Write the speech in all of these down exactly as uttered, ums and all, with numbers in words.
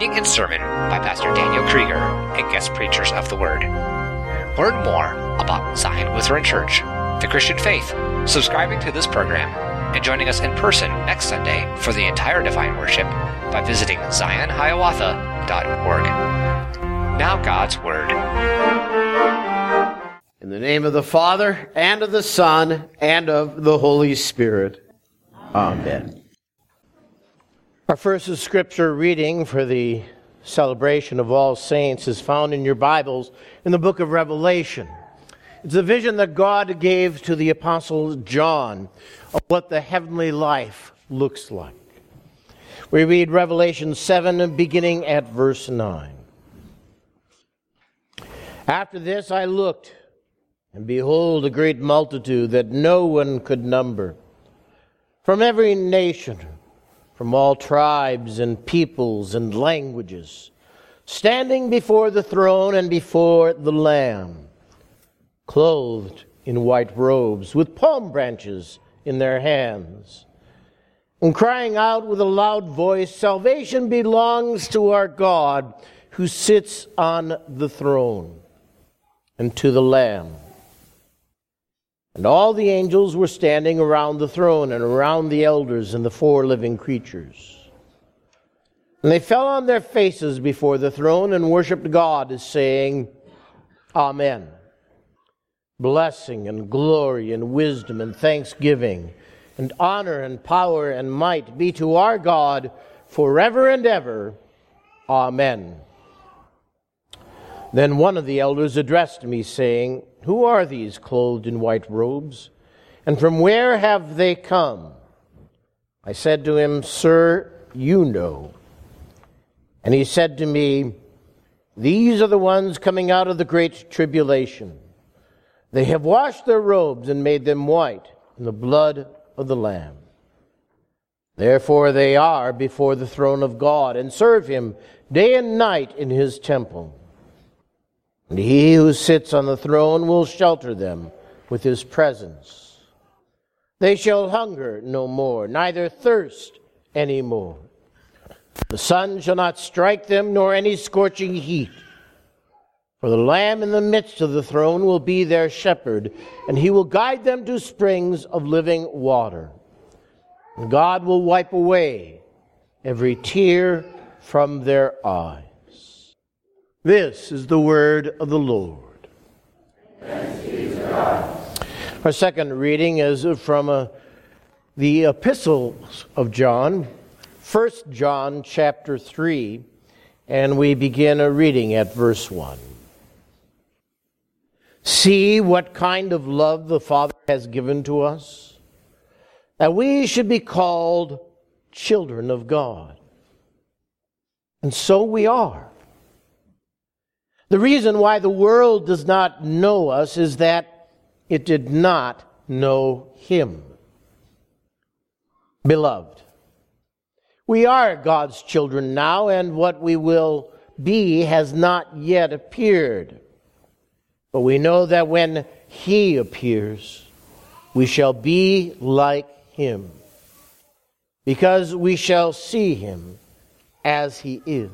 reading and sermon by Pastor Daniel Krieger and guest preachers of the Word. Learn more about Zion Lutheran Church, the Christian faith, subscribing to this program, and joining us in person next Sunday for the entire Divine Worship by visiting zion hiawatha dot org. Now God's Word. In the name of the Father, and of the Son, and of the Holy Spirit. Amen. Our first scripture reading for the celebration of All Saints is found in your Bibles in the book of Revelation. It's a vision that God gave to the Apostle John of what the heavenly life looks like. We read Revelation seven, beginning at verse nine. After this I looked, and behold, a great multitude that no one could number, from every nation, from all tribes and peoples and languages, standing before the throne and before the Lamb, clothed in white robes, with palm branches in their hands, and crying out with a loud voice, "Salvation belongs to our God who sits on the throne, and to the Lamb." And all the angels were standing around the throne and around the elders and the four living creatures. And they fell on their faces before the throne and worshipped God, saying, Amen. Blessing and glory and wisdom and thanksgiving and honor and power and might be to our God forever and ever. Amen. Then one of the elders addressed me, saying, Who are these clothed in white robes, and from where have they come? I said to him, Sir, you know. And he said to me, These are the ones coming out of the great tribulation. They have washed their robes and made them white in the blood of the Lamb. Therefore they are before the throne of God, and serve him day and night in his temple. And he who sits on the throne will shelter them with his presence. They shall hunger no more, neither thirst any more. The sun shall not strike them, nor any scorching heat. For the Lamb in the midst of the throne will be their shepherd, and he will guide them to springs of living water. And God will wipe away every tear from their eyes. This is the word of the Lord. Thanks be to God. Our second reading is from uh, the epistles of John, First John chapter three, and we begin a reading at verse one. See what kind of love the Father has given to us, that we should be called children of God. And so we are. The reason why the world does not know us is that it did not know him. Beloved, we are God's children now, and what we will be has not yet appeared. But we know that when he appears, we shall be like him, because we shall see him as he is.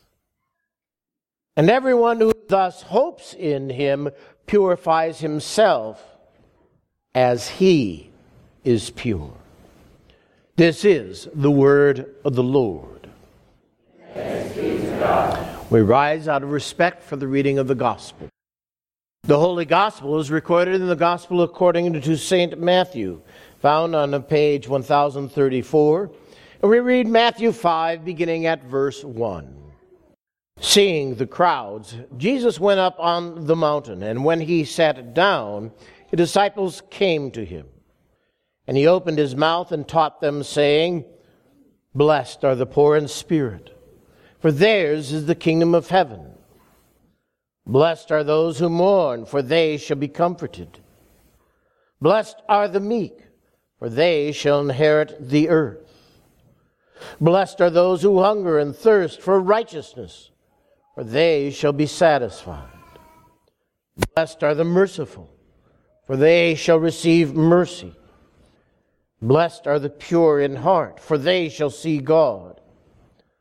And everyone who thus hopes in him purifies himself as he is pure. This is the word of the Lord. Thanks be to God. We rise out of respect for the reading of the gospel. The Holy Gospel is recorded in the Gospel according to Saint Matthew, found on page one thousand thirty-four. And we read Matthew five, beginning at verse one. Seeing the crowds, Jesus went up on the mountain, and when he sat down, his disciples came to him. And he opened his mouth and taught them, saying, Blessed are the poor in spirit, for theirs is the kingdom of heaven. Blessed are those who mourn, for they shall be comforted. Blessed are the meek, for they shall inherit the earth. Blessed are those who hunger and thirst for righteousness, for they shall be satisfied. Blessed are the merciful, for they shall receive mercy. Blessed are the pure in heart, for they shall see God.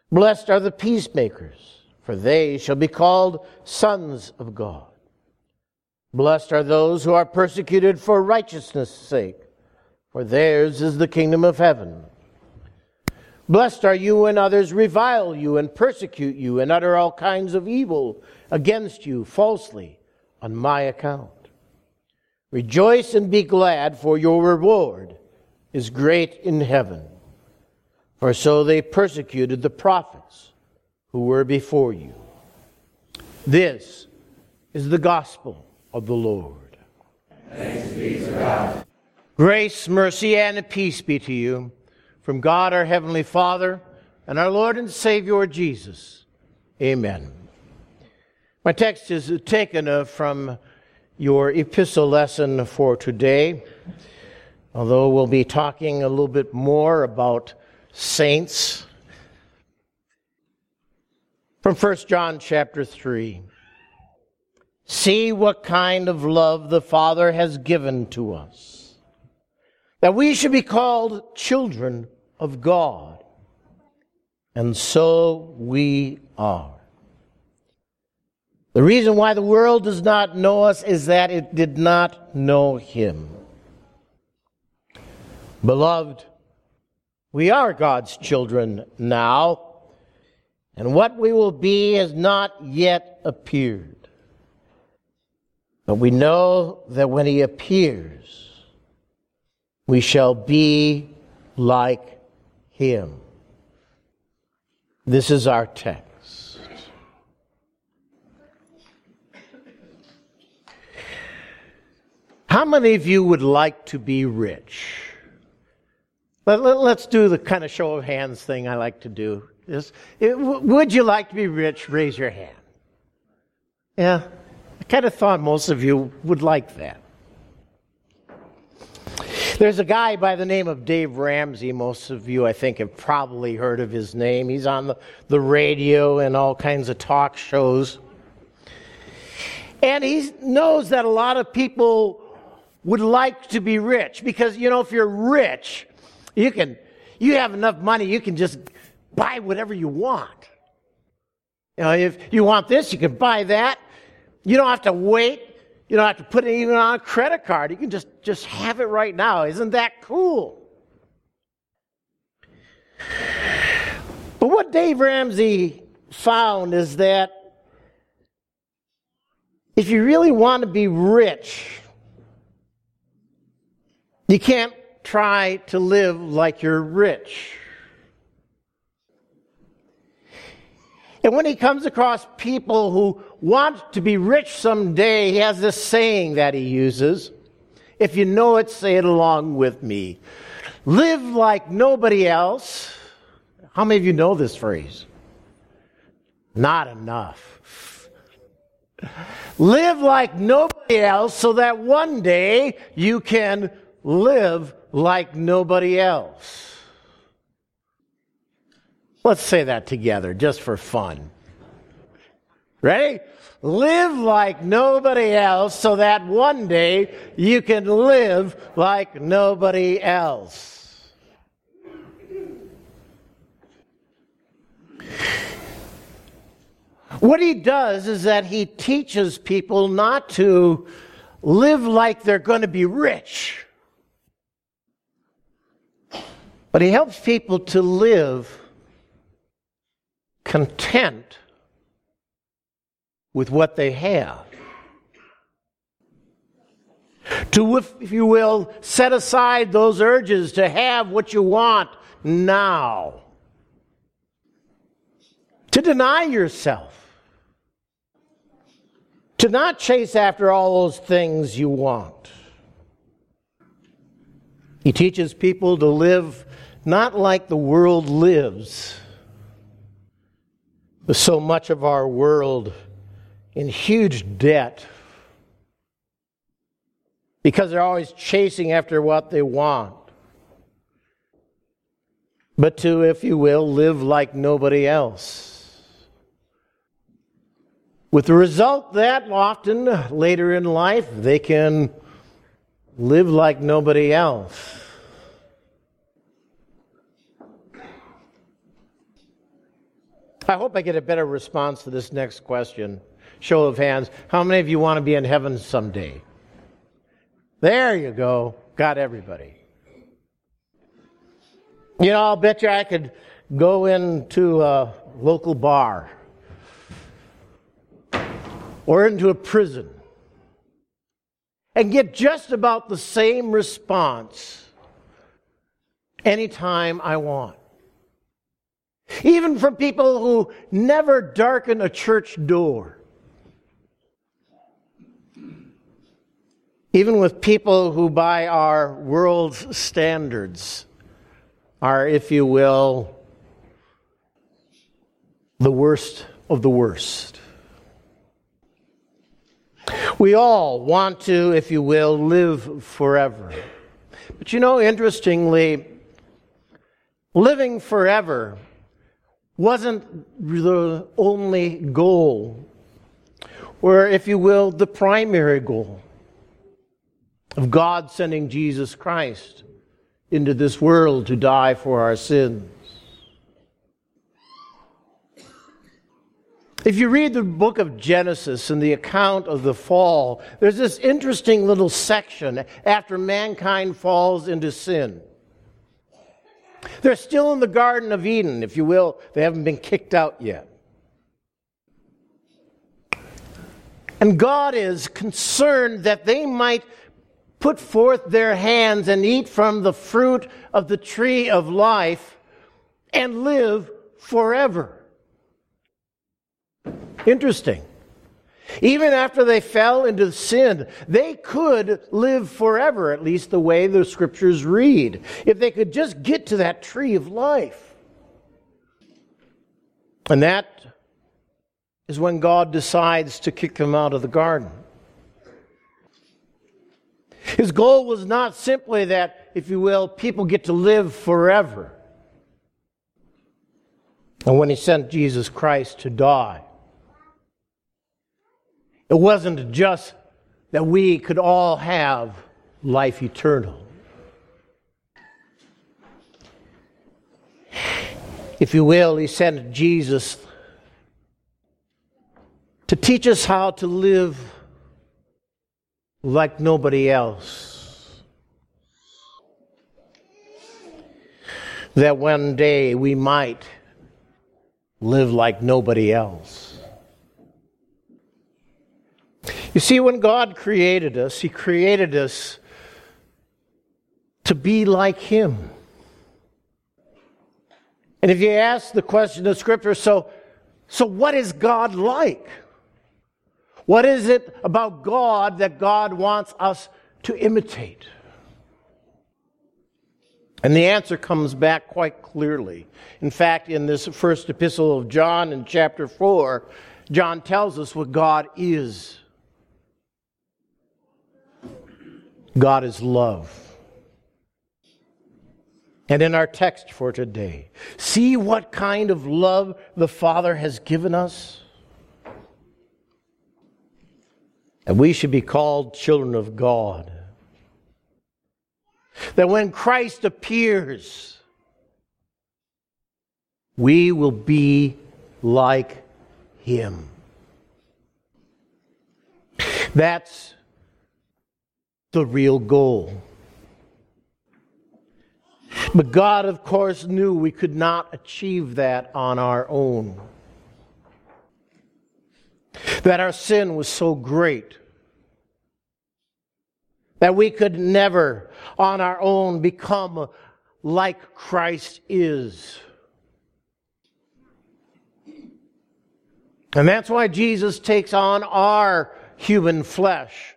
Blessed are the peacemakers, for they shall be called sons of God. Blessed are those who are persecuted for righteousness' sake, for theirs is the kingdom of heaven. Blessed are you when others revile you and persecute you and utter all kinds of evil against you falsely on my account. Rejoice and be glad, for your reward is great in heaven. For so they persecuted the prophets who were before you. This is the gospel of the Lord. Thanks be to God. Grace, mercy, and peace be to you from God our Heavenly Father and our Lord and Savior Jesus. Amen. My text is taken uh, from your epistle lesson for today, although we'll be talking a little bit more about saints. From First John chapter three. See what kind of love the Father has given to us, that we should be called children of God. And so we are. The reason why the world does not know us is that it did not know him. Beloved, we are God's children now, and what we will be has not yet appeared. But we know that when he appears, we shall be like him. This is our text. How many of you would like to be rich? Let, let, let's do the kind of show of hands thing I like to do. Is, it, would you like to be rich? Raise your hand. Yeah, I kind of thought most of you would like that. There's a guy by the name of Dave Ramsey. Most of you, I think, have probably heard of his name. He's on the, the radio and all kinds of talk shows. And he knows that a lot of people would like to be rich because, you know, if you're rich, you can, you have enough money, you can just buy whatever you want. You know, if you want this, you can buy that. You don't have to wait. You don't have to put it even on a credit card. You can just, just have it right now. Isn't that cool? But what Dave Ramsey found is that if you really want to be rich, you can't try to live like you're rich. And when he comes across people who want to be rich someday, he has this saying that he uses. If you know it, say it along with me. Live like nobody else. How many of you know this phrase? Not enough. Live like nobody else so that one day you can live like nobody else. Let's say that together, just for fun. Ready? Live like nobody else so that one day you can live like nobody else. What he does is that he teaches people not to live like they're going to be rich, but he helps people to live content with what they have. To, if you will, set aside those urges to have what you want now. To deny yourself. To not chase after all those things you want. He teaches people to live not like the world lives. With so much of our world in huge debt because they're always chasing after what they want. But to, if you will, live like nobody else. With the result that often later in life they can live like nobody else. I hope I get a better response to this next question. Show of hands. How many of you want to be in heaven someday? There you go. Got everybody. You know, I'll bet you I could go into a local bar or into a prison and get just about the same response anytime I want. Even from people who never darken a church door. Even with people who, by our world's standards, are, if you will, the worst of the worst. We all want to, if you will, live forever. But you know, interestingly, living forever wasn't the only goal, or, if you will, the primary goal of God sending Jesus Christ into this world to die for our sins. If you read the book of Genesis and the account of the fall, there's this interesting little section after mankind falls into sin. They're still in the Garden of Eden, if you will. They haven't been kicked out yet. And God is concerned that they might put forth their hands and eat from the fruit of the tree of life and live forever. Interesting. Even after they fell into sin, they could live forever, at least the way the scriptures read, if they could just get to that tree of life. And that is when God decides to kick them out of the garden. His goal was not simply that, if you will, people get to live forever. And when he sent Jesus Christ to die, it wasn't just that we could all have life eternal. If you will, he sent Jesus to teach us how to live like nobody else. That one day we might live like nobody else. You see, when God created us, he created us to be like him. And if you ask the question of Scripture, so, so what is God like? What is it about God that God wants us to imitate? And the answer comes back quite clearly. In fact, in this first epistle of John in chapter four, John tells us what God is. God is love. And in our text for today, see what kind of love the Father has given us. And we should be called children of God. That when Christ appears, we will be like him. That's the real goal. But God, of course, knew we could not achieve that on our own. That our sin was so great that we could never on our own become like Christ is. And that's why Jesus takes on our human flesh.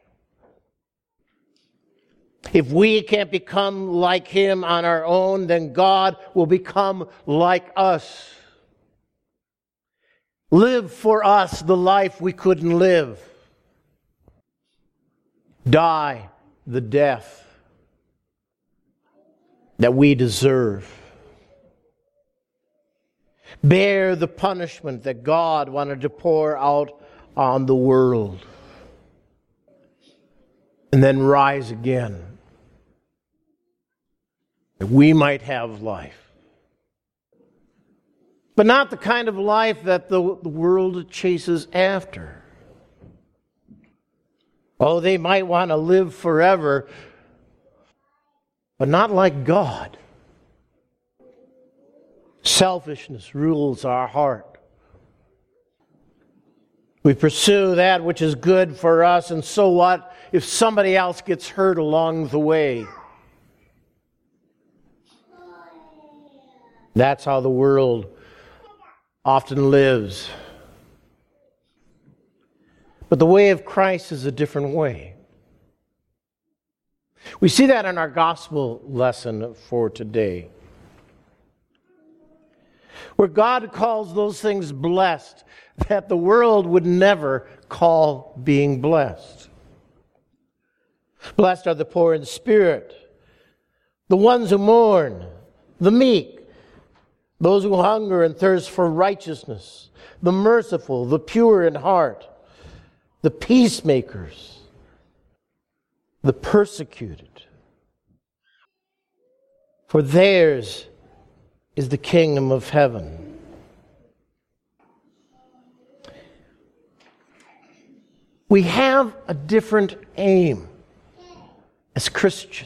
If we can't become like him on our own, then God will become like us. Live for us the life we couldn't live. Die the death that we deserve. Bear the punishment that God wanted to pour out on the world. And then rise again, that we might have life. but not the kind of life that the, the world chases after. Oh, they might want to live forever, but not like God. Selfishness rules our heart. We pursue that which is good for us, and so what if somebody else gets hurt along the way? That's how the world often lives. But the way of Christ is a different way. We see that in our gospel lesson for today, where God calls those things blessed that the world would never call being blessed. Blessed are the poor in spirit, the ones who mourn, the meek, those who hunger and thirst for righteousness, the merciful, the pure in heart, the peacemakers, the persecuted. For theirs is the kingdom of heaven. We have a different aim as Christians.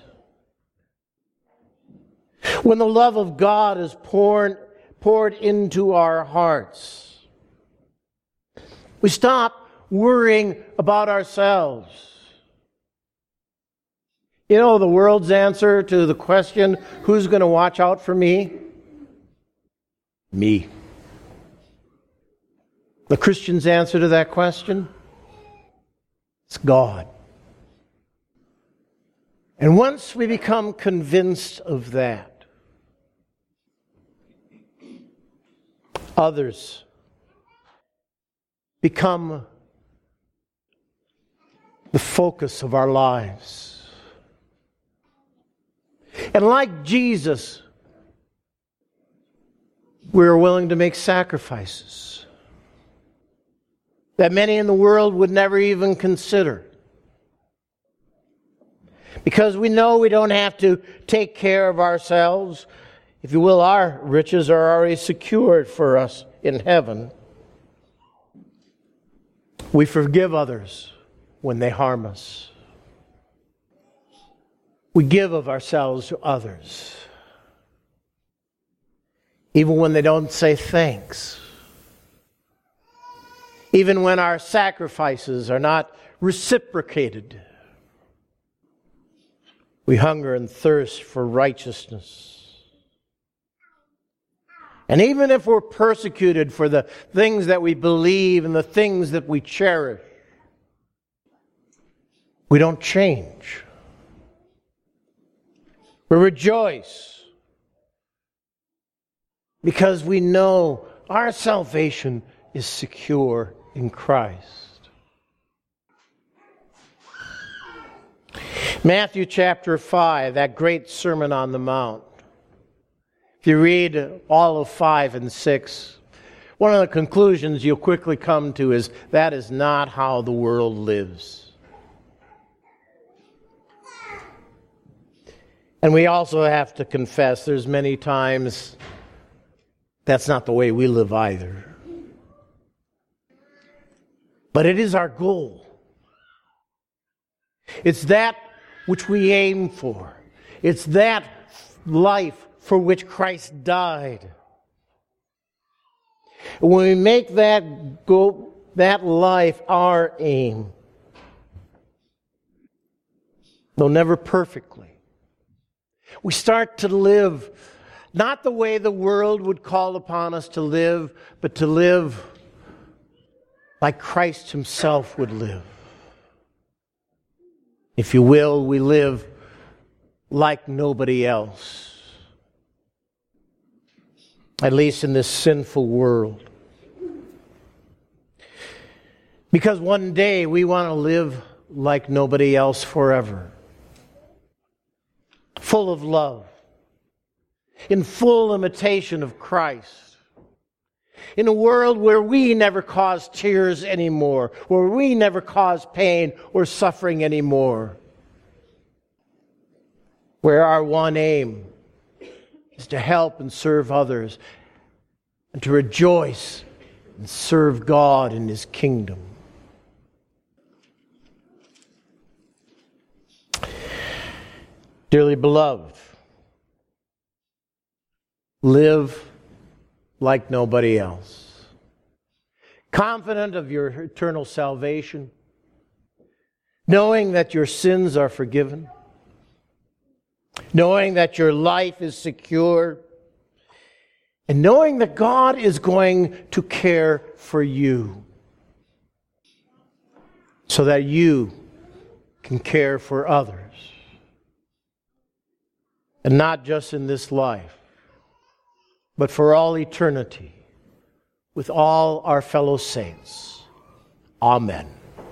When the love of God is poured, poured into our hearts, we stop worrying about ourselves. You know the world's answer to the question, who's going to watch out for me? Me. The Christian's answer to that question? It's God. And once we become convinced of that, others become the focus of our lives. And like Jesus, we're willing to make sacrifices that many in the world would never even consider. Because we know we don't have to take care of ourselves. If you will, our riches are already secured for us in heaven. We forgive others when they harm us. We give of ourselves to others, even when they don't say thanks. Even when our sacrifices are not reciprocated. We hunger and thirst for righteousness. And even if we're persecuted for the things that we believe and the things that we cherish, we don't change. We rejoice because we know our salvation is secure in Christ. Matthew chapter five, that great Sermon on the Mount. If you read all of five and six, one of the conclusions you'll quickly come to is that is not how the world lives. And we also have to confess there's many times that's not the way we live either. But it is our goal. It's that which we aim for. It's that life for which Christ died. When we make that go, that life our aim, though never perfectly, we start to live not the way the world would call upon us to live, but to live like Christ himself would live. If you will, we live like nobody else. At least in this sinful world. Because one day we want to live like nobody else forever. Full of love. In full imitation of Christ. In a world where we never cause tears anymore. Where we never cause pain or suffering anymore. Where our one aim is to help and serve others and to rejoice and serve God in His kingdom. Dearly beloved, live like nobody else, confident of your eternal salvation, knowing that your sins are forgiven, knowing that your life is secure, and knowing that God is going to care for you so that you can care for others. And not just in this life, but for all eternity, with all our fellow saints. Amen.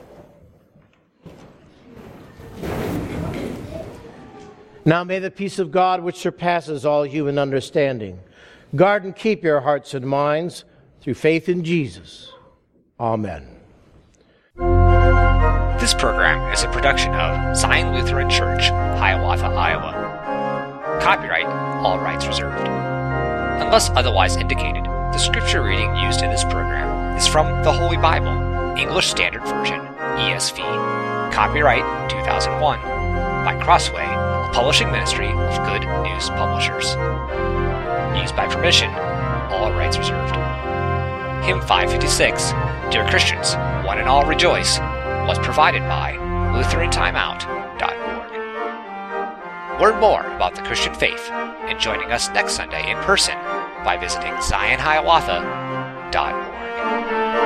Now may the peace of God, which surpasses all human understanding, guard and keep your hearts and minds through faith in Jesus. Amen. This program is a production of Zion Lutheran Church, Hiawatha, Iowa. Copyright, all rights reserved. Unless otherwise indicated, the scripture reading used in this program is from the Holy Bible, English Standard Version, E S V. Copyright two thousand one by Crossway, a publishing ministry of Good News Publishers. Used by permission, all rights reserved. Hymn five fifty-six, Dear Christians, One and All Rejoice, was provided by Lutheran Timeout dot org. Learn more about the Christian faith and joining us next Sunday in person by visiting Zion Hiawatha dot org.